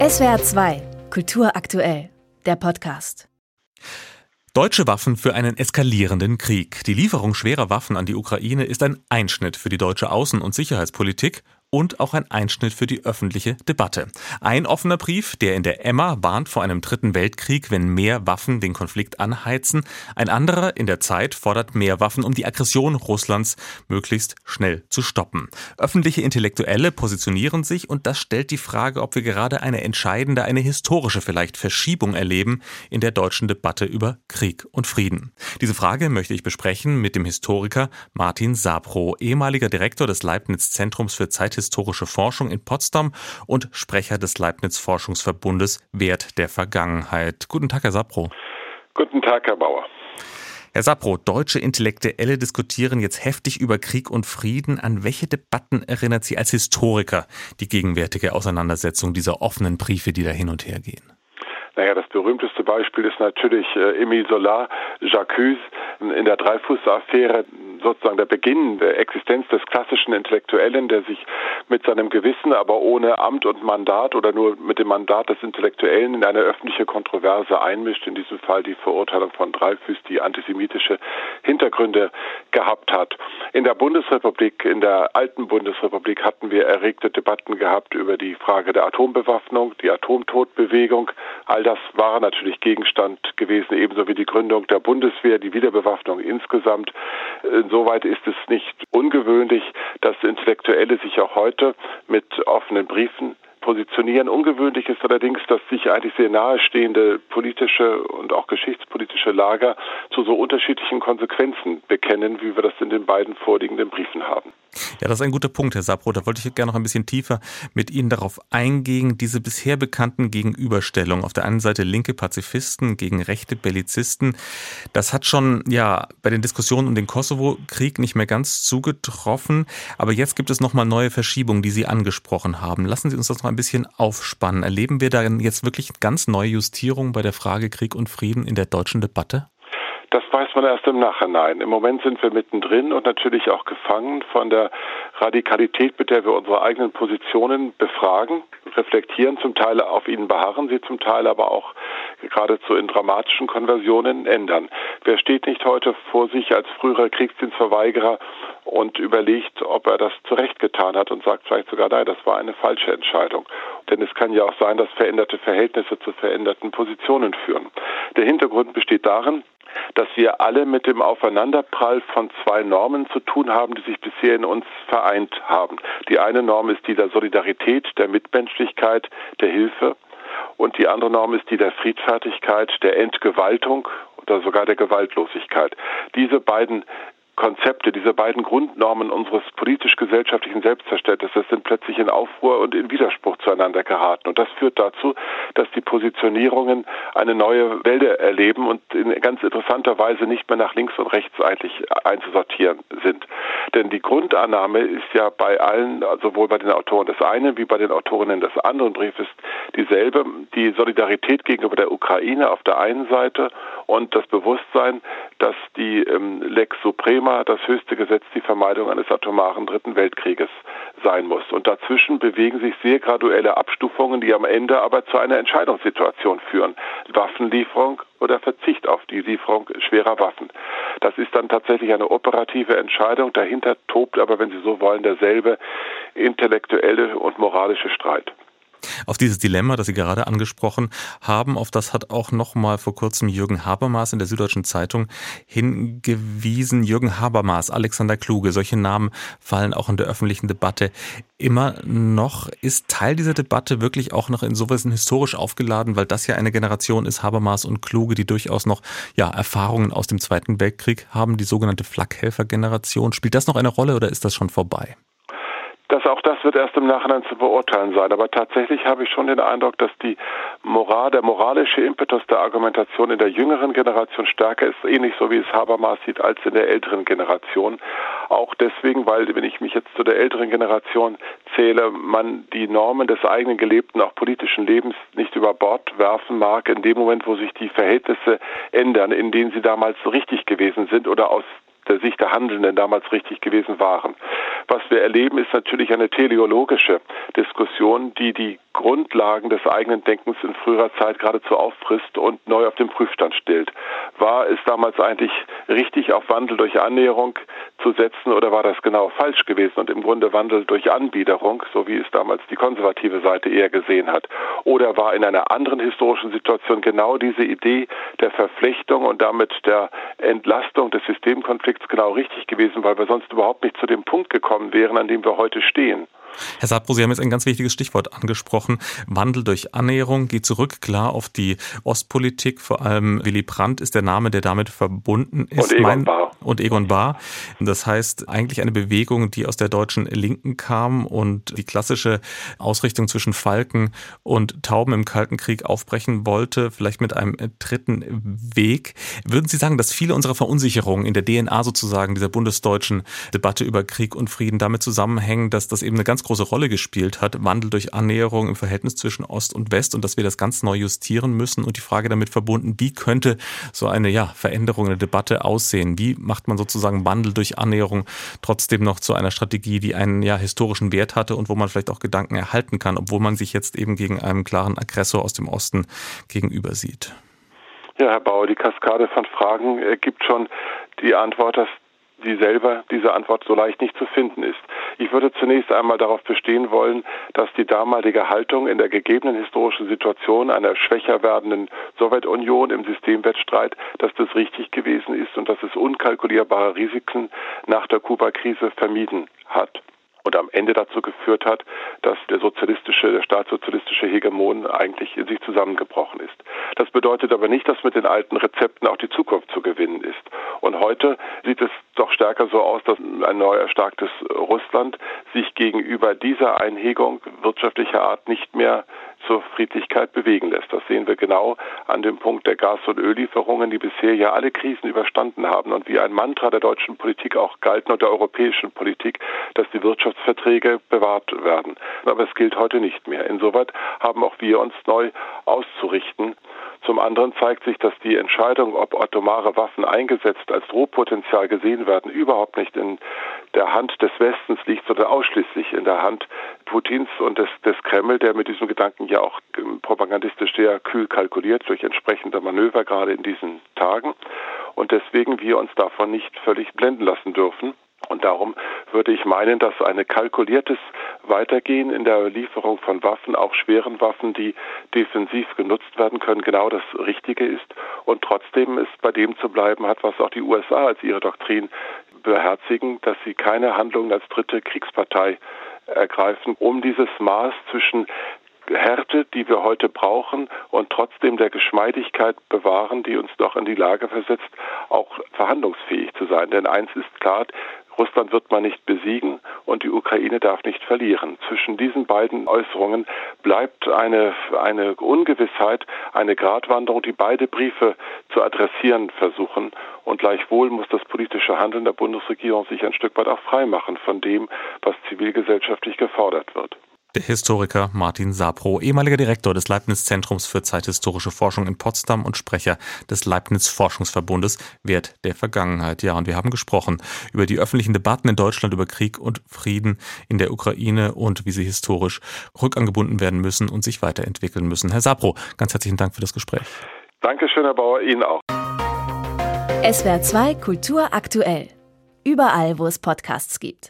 SWR 2, Kultur aktuell, der Podcast. Deutsche Waffen für einen eskalierenden Krieg. Die Lieferung schwerer Waffen an die Ukraine ist ein Einschnitt für die deutsche Außen- und Sicherheitspolitik und auch ein Einschnitt für die öffentliche Debatte. Ein offener Brief, der in der Emma warnt vor einem dritten Weltkrieg, wenn mehr Waffen den Konflikt anheizen. Ein anderer in der Zeit fordert mehr Waffen, um die Aggression Russlands möglichst schnell zu stoppen. Öffentliche Intellektuelle positionieren sich und das stellt die Frage, ob wir gerade eine entscheidende, eine historische vielleicht Verschiebung erleben in der deutschen Debatte über Krieg und Frieden. Diese Frage möchte ich besprechen mit dem Historiker Martin Sabro, ehemaliger Direktor des Leibniz-Zentrums für Zeithistorische Forschung in Potsdam und Sprecher des Leibniz-Forschungsverbundes Wert der Vergangenheit. Guten Tag, Herr Sabro. Guten Tag, Herr Bauer. Herr Sabro, deutsche Intellektuelle diskutieren jetzt heftig über Krieg und Frieden. An welche Debatten erinnert Sie als Historiker die gegenwärtige Auseinandersetzung dieser offenen Briefe, die da hin und her gehen? Naja, das berühmteste Beispiel ist natürlich Émile Zola, J'accuse, in der Dreyfus-Affäre sozusagen der Beginn der Existenz des klassischen Intellektuellen, der sich mit seinem Gewissen, aber ohne Amt und Mandat oder nur mit dem Mandat des Intellektuellen in eine öffentliche Kontroverse einmischt. In diesem Fall die Verurteilung von Dreyfus, die antisemitische Hintergründe gehabt hat. In der Bundesrepublik, in der alten Bundesrepublik hatten wir erregte Debatten gehabt über die Frage der Atombewaffnung, die Atomtodbewegung. All das war natürlich Gegenstand gewesen, ebenso wie die Gründung der Bundeswehr, die Wiederbewaffnung insgesamt. Insoweit ist es nicht ungewöhnlich, dass Intellektuelle sich auch heute mit offenen Briefen positionieren. Ungewöhnlich ist allerdings, dass sich eigentlich sehr nahestehende politische und auch geschichtspolitische Lager zu so unterschiedlichen Konsequenzen bekennen, wie wir das in den beiden vorliegenden Briefen haben. Ja, das ist ein guter Punkt, Herr Sabro. Da wollte ich gerne noch ein bisschen tiefer mit Ihnen darauf eingehen, diese bisher bekannten Gegenüberstellungen. Auf der einen Seite linke Pazifisten gegen rechte Bellizisten. Das hat schon bei den Diskussionen um den Kosovo-Krieg nicht mehr ganz zugetroffen. Aber jetzt gibt es nochmal neue Verschiebungen, die Sie angesprochen haben. Lassen Sie uns das noch ein bisschen aufspannen. Erleben wir da jetzt wirklich ganz neue Justierungen bei der Frage Krieg und Frieden in der deutschen Debatte? Das weiß man erst im Nachhinein. Im Moment sind wir mittendrin und natürlich auch gefangen von der Radikalität, mit der wir unsere eigenen Positionen befragen, reflektieren, zum Teil auf ihnen beharren, sie zum Teil aber auch geradezu in dramatischen Konversionen ändern. Wer steht nicht heute vor sich als früherer Kriegsdienstverweigerer und überlegt, ob er das zu Recht getan hat und sagt vielleicht sogar, nein, das war eine falsche Entscheidung. Denn es kann ja auch sein, dass veränderte Verhältnisse zu veränderten Positionen führen. Der Hintergrund besteht darin, dass wir alle mit dem Aufeinanderprall von zwei Normen zu tun haben, die sich bisher in uns vereint haben. Die eine Norm ist die der Solidarität, der Mitmenschlichkeit, der Hilfe. Und die andere Norm ist die der Friedfertigkeit, der Entgewaltung oder sogar der Gewaltlosigkeit. Diese beiden Konzepte, diese beiden Grundnormen unseres politisch-gesellschaftlichen Selbstverständnisses sind plötzlich in Aufruhr und in Widerspruch zueinander geraten. Und das führt dazu, dass die Positionierungen eine neue Welle erleben und in ganz interessanter Weise nicht mehr nach links und rechts eigentlich einzusortieren sind. Denn die Grundannahme ist ja bei allen, sowohl bei den Autoren des einen wie bei den Autorinnen des anderen Briefes dieselbe. Die Solidarität gegenüber der Ukraine auf der einen Seite und das Bewusstsein, dass die Lex Suprema, das höchste Gesetz, die Vermeidung eines atomaren Dritten Weltkrieges sein muss. Und dazwischen bewegen sich sehr graduelle Abstufungen, die am Ende aber zu einer Entscheidungssituation führen. Waffenlieferung oder Verzicht auf die Lieferung schwerer Waffen. Das ist dann tatsächlich eine operative Entscheidung. Dahinter tobt aber, wenn Sie so wollen, derselbe intellektuelle und moralische Streit. Auf dieses Dilemma, das Sie gerade angesprochen haben, auf das hat auch noch mal vor kurzem Jürgen Habermas in der Süddeutschen Zeitung hingewiesen. Jürgen Habermas, Alexander Kluge, solche Namen fallen auch in der öffentlichen Debatte immer noch. Ist Teil dieser Debatte wirklich auch noch insofern historisch aufgeladen, weil das ja eine Generation ist, Habermas und Kluge, die durchaus noch Erfahrungen aus dem Zweiten Weltkrieg haben, die sogenannte Flakhelfer-Generation. Spielt das noch eine Rolle oder ist das schon vorbei? Auch das wird erst im Nachhinein zu beurteilen sein. Aber tatsächlich habe ich schon den Eindruck, dass der moralische Impetus der Argumentation in der jüngeren Generation stärker ist, ähnlich so wie es Habermas sieht, als in der älteren Generation. Auch deswegen, weil, wenn ich mich jetzt zu der älteren Generation zähle, man die Normen des eigenen gelebten, auch politischen Lebens nicht über Bord werfen mag, in dem Moment, wo sich die Verhältnisse ändern, in denen sie damals richtig gewesen sind oder aus der Sicht der Handelnden damals richtig gewesen waren. Was wir erleben, ist natürlich eine teleologische Diskussion, die die Grundlagen des eigenen Denkens in früherer Zeit geradezu auffrisst und neu auf den Prüfstand stellt. War es damals eigentlich richtig, auf Wandel durch Annäherung zu setzen, oder war das genau falsch gewesen und im Grunde Wandel durch Anbiederung, so wie es damals die konservative Seite eher gesehen hat? Oder war in einer anderen historischen Situation genau diese Idee der Verflechtung und damit der Entlastung des Systemkonflikts genau richtig gewesen, weil wir sonst überhaupt nicht zu dem Punkt gekommen wären, an dem wir heute stehen? Herr Sapro, Sie haben jetzt ein ganz wichtiges Stichwort angesprochen. Wandel durch Annäherung geht zurück, klar, auf die Ostpolitik. Vor allem Willy Brandt ist der Name, der damit verbunden ist. Und Egon Bahr. Das heißt, eigentlich eine Bewegung, die aus der deutschen Linken kam und die klassische Ausrichtung zwischen Falken und Tauben im Kalten Krieg aufbrechen wollte, vielleicht mit einem dritten Weg. Würden Sie sagen, dass viele unserer Verunsicherungen in der DNA sozusagen dieser bundesdeutschen Debatte über Krieg und Frieden damit zusammenhängen, dass das eben eine ganz große Rolle gespielt hat, Wandel durch Annäherung im Verhältnis zwischen Ost und West, und dass wir das ganz neu justieren müssen, und die Frage damit verbunden, wie könnte so eine Veränderung in der Debatte aussehen? Wie macht man sozusagen Wandel durch Annäherung trotzdem noch zu einer Strategie, die einen historischen Wert hatte und wo man vielleicht auch Gedanken erhalten kann, obwohl man sich jetzt eben gegen einen klaren Aggressor aus dem Osten gegenüber sieht? Ja, Herr Bauer, die Kaskade von Fragen gibt schon die Antwort, dass diese Antwort so leicht nicht zu finden ist. Ich würde zunächst einmal darauf bestehen wollen, dass die damalige Haltung in der gegebenen historischen Situation einer schwächer werdenden Sowjetunion im Systemwettstreit, dass das richtig gewesen ist und dass es unkalkulierbare Risiken nach der Kuba-Krise vermieden hat und am Ende dazu geführt hat, dass der staatssozialistische Hegemon eigentlich in sich zusammengebrochen ist. Das bedeutet aber nicht, dass mit den alten Rezepten auch die Zukunft zu gewinnen ist. Und heute sieht es doch stärker so aus, dass ein neu erstarktes Russland sich gegenüber dieser Einhegung wirtschaftlicher Art nicht mehr zur Friedlichkeit bewegen lässt. Das sehen wir genau an dem Punkt der Gas- und Öllieferungen, die bisher ja alle Krisen überstanden haben und wie ein Mantra der deutschen Politik auch galten und der europäischen Politik, dass die Wirtschaftsverträge bewahrt werden. Aber es gilt heute nicht mehr. Insoweit haben auch wir uns neu auszurichten. Zum anderen zeigt sich, dass die Entscheidung, ob atomare Waffen eingesetzt als Drohpotenzial gesehen werden, überhaupt nicht in der Hand des Westens liegt, sondern ausschließlich in der Hand Putins und des Kreml, der mit diesem Gedanken ja auch propagandistisch sehr kühl kalkuliert durch entsprechende Manöver gerade in diesen Tagen. Und deswegen wir uns davon nicht völlig blenden lassen dürfen. Und darum würde ich meinen, dass ein kalkuliertes Weitergehen in der Lieferung von Waffen, auch schweren Waffen, die defensiv genutzt werden können, genau das Richtige ist. Und trotzdem ist bei dem zu bleiben hat, was auch die USA als ihre Doktrin beherzigen, dass sie keine Handlungen als dritte Kriegspartei ergreifen, um dieses Maß zwischen Härte, die wir heute brauchen, und trotzdem der Geschmeidigkeit bewahren, die uns doch in die Lage versetzt, auch verhandlungsfähig zu sein. Denn eins ist klar, Russland wird man nicht besiegen und die Ukraine darf nicht verlieren. Zwischen diesen beiden Äußerungen bleibt eine Ungewissheit, eine Gratwanderung, die beide Briefe zu adressieren versuchen. Und gleichwohl muss das politische Handeln der Bundesregierung sich ein Stück weit auch freimachen von dem, was zivilgesellschaftlich gefordert wird. Der Historiker Martin Sapro, ehemaliger Direktor des Leibniz-Zentrums für zeithistorische Forschung in Potsdam und Sprecher des Leibniz-Forschungsverbundes Wert der Vergangenheit. Ja, und wir haben gesprochen über die öffentlichen Debatten in Deutschland über Krieg und Frieden in der Ukraine und wie sie historisch rückangebunden werden müssen und sich weiterentwickeln müssen. Herr Sapro, ganz herzlichen Dank für das Gespräch. Dankeschön, Herr Bauer, Ihnen auch. SWR 2 Kultur aktuell. Überall, wo es Podcasts gibt.